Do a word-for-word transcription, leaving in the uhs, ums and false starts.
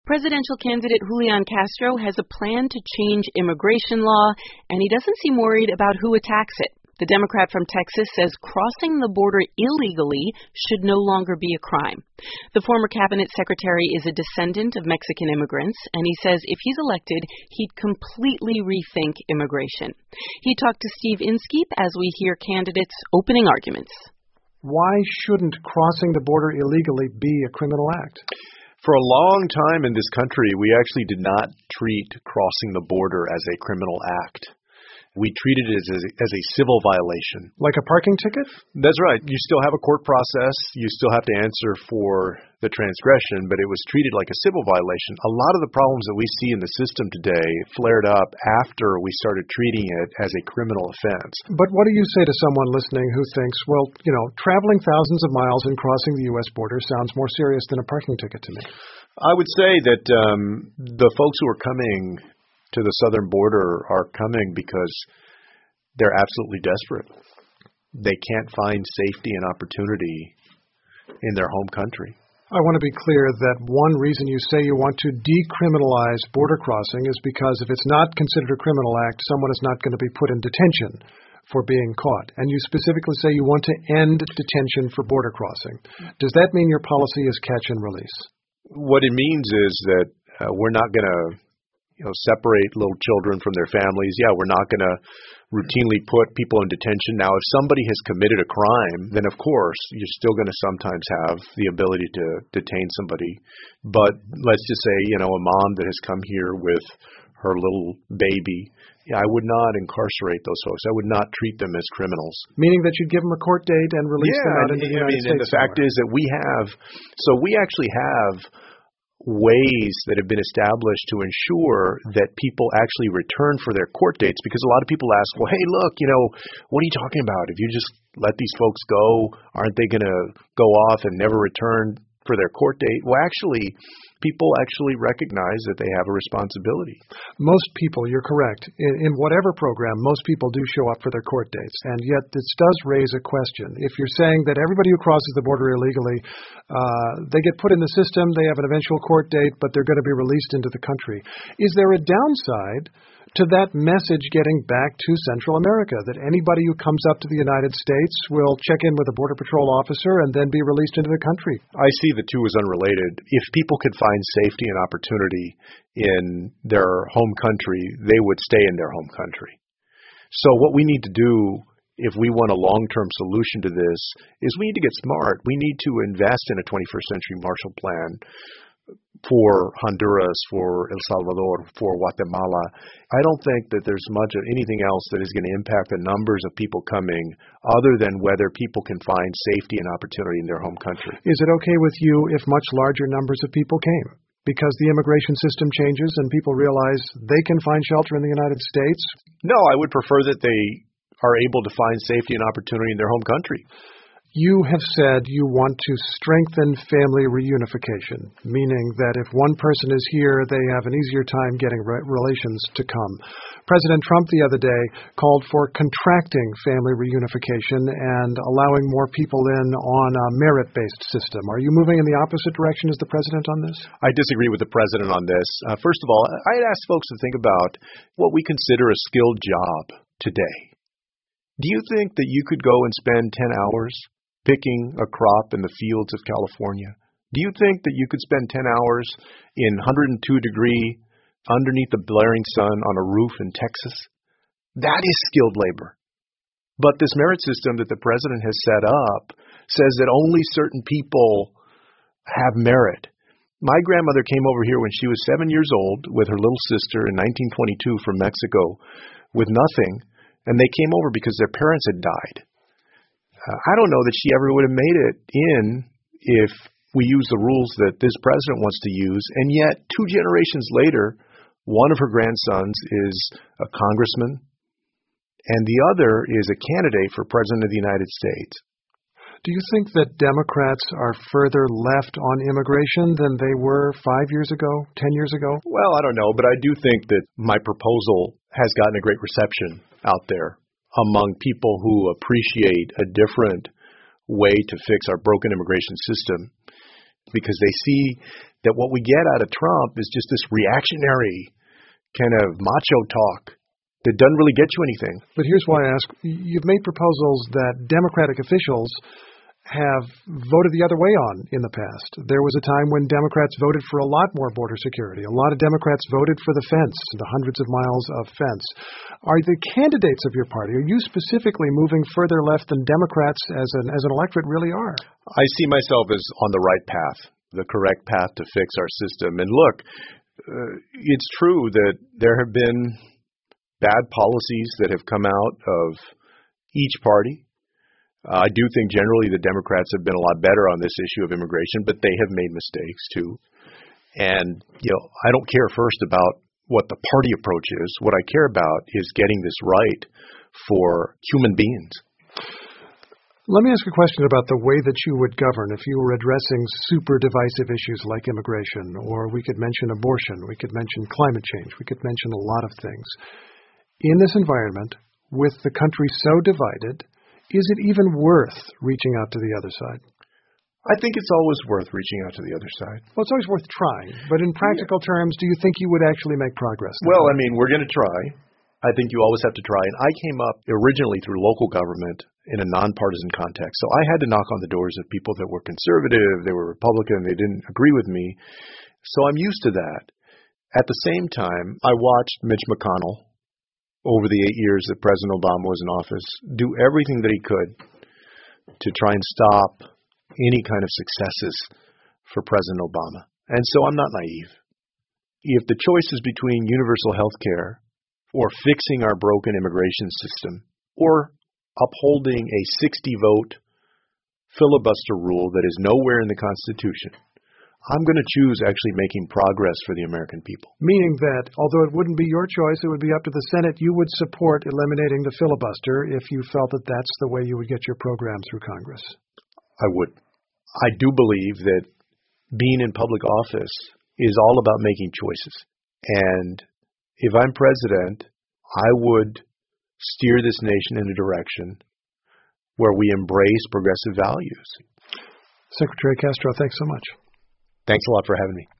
Presidential candidate Julian Castro has a plan to change immigration law, and he doesn't seem worried about who attacks it. The Democrat from Texas says crossing the border illegally should no longer be a crime. The former cabinet secretary is a descendant of Mexican immigrants, and he says if he's elected, he'd completely rethink immigration. He talked to Steve Inskeep as we hear candidates' opening arguments. Why shouldn't crossing the border illegally be a criminal act? For a long time in this country, we actually did not treat crossing the border as a criminal act. We treated it as a, as a civil violation. Like a parking ticket? That's right. You still have a court process. You still have to answer for the transgression, but it was treated like a civil violation. A lot of the problems that we see in the system today flared up after we started treating it as a criminal offense. But what do you say to someone listening who thinks, well, you know, traveling thousands of miles and crossing the U S border sounds more serious than a parking ticket to me? I would say that um, the folks who are coming to the southern border are coming because they're absolutely desperate. They can't find safety and opportunity in their home country. I want to be clear that one reason you say you want to decriminalize border crossing is because if it's not considered a criminal act, someone is not going to be put in detention for being caught. And you specifically say you want to end detention for border crossing. Does that mean your policy is catch and release? What it means is that uh, we're not going to You know, separate little children from their families. Yeah, we're not going to routinely put people in detention. Now, if somebody has committed a crime, then of course you're still going to sometimes have the ability to detain somebody. But let's just say, you know, a mom that has come here with her little baby, yeah, I would not incarcerate those folks. I would not treat them as criminals. Meaning that you'd give them a court date and release yeah, them out and, into the I United mean, States. And the fact is that we have, so we actually have ways that have been established to ensure that people actually return for their court dates, because a lot of people ask, well, hey, look, you know, what are you talking about? If you just let these folks go, aren't they going to go off and never return for their court date? Well, actually, people actually recognize that they have a responsibility. Most people, you're correct, in, in whatever program, most people do show up for their court dates. And yet this does raise a question. If you're saying that everybody who crosses the border illegally, uh, they get put in the system, they have an eventual court date, but they're going to be released into the country. Is there a downside to that message getting back to Central America, that anybody who comes up to the United States will check in with a Border Patrol officer and then be released into the country? I see the two as unrelated. If people could find safety and opportunity in their home country, they would stay in their home country. So what we need to do, if we want a long-term solution to this, is we need to get smart. We need to invest in a twenty-first century Marshall Plan for Honduras, for El Salvador, for Guatemala. I don't think that there's much of anything else that is going to impact the numbers of people coming other than whether people can find safety and opportunity in their home country. Is it okay with you if much larger numbers of people came? Because the immigration system changes and people realize they can find shelter in the United States? No, I would prefer that they are able to find safety and opportunity in their home country. You have said you want to strengthen family reunification, meaning that if one person is here, they have an easier time getting re- relations to come. President Trump the other day called for contracting family reunification and allowing more people in on a merit-based system. Are you moving in the opposite direction as the president on this? I disagree with the president on this. Uh, first of all, I'd ask folks to think about what we consider a skilled job today. Do you think that you could go and spend ten hours picking a crop in the fields of California? Do you think that you could spend ten hours in one hundred two degree underneath the blaring sun on a roof in Texas? That is skilled labor. But this merit system that the president has set up says that only certain people have merit. My grandmother came over here when she was seven years old with her little sister in nineteen twenty-two from Mexico with nothing, and they came over because their parents had died. Uh, I don't know that she ever would have made it in if we use the rules that this president wants to use. And yet, two generations later, one of her grandsons is a congressman, and the other is a candidate for president of the United States. Do you think that Democrats are further left on immigration than they were five years ago, ten years ago? Well, I don't know, but I do think that my proposal has gotten a great reception out there among people who appreciate a different way to fix our broken immigration system. because they see that what we get out of Trump is just this reactionary kind of macho talk that doesn't really get you anything. But here's why I ask. You've made proposals that Democratic officials have voted the other way on in the past. There was a time when Democrats voted for a lot more border security. A lot of Democrats voted for the fence, the hundreds of miles of fence. Are the candidates of your party, are you specifically moving further left than Democrats as an, as an electorate really are? I see myself as on the right path, the correct path to fix our system. And look, uh, it's true that there have been bad policies that have come out of each party. Uh, I do think generally the Democrats have been a lot better on this issue of immigration, but they have made mistakes too. And, you know, I don't care first about what the party approach is. What I care about is getting this right for human beings. Let me ask a question about the way that you would govern if you were addressing super divisive issues like immigration, or we could mention abortion, we could mention climate change, we could mention a lot of things. In this environment, with the country so divided, is it even worth reaching out to the other side? I think it's always worth reaching out to the other side. Well, it's always worth trying. But in practical yeah. terms, do you think you would actually make progress? Well, I mean, we're going to try. I think you always have to try. And I came up originally through local government in a nonpartisan context. So I had to knock on the doors of people that were conservative, they were Republican, they didn't agree with me. So I'm used to that. At the same time, I watched Mitch McConnell over the eight years that President Obama was in office do everything that he could to try and stop any kind of successes for President Obama. And so I'm not naive. If the choice is between universal health care or fixing our broken immigration system or upholding a sixty vote filibuster rule that is nowhere in the Constitution, I'm going to choose actually making progress for the American people. Meaning that, although it wouldn't be your choice, it would be up to the Senate, you would support eliminating the filibuster if you felt that that's the way you would get your program through Congress. I would. I do believe that being in public office is all about making choices. And if I'm president, I would steer this nation in a direction where we embrace progressive values. Secretary Castro, thanks so much. Thanks a lot for having me.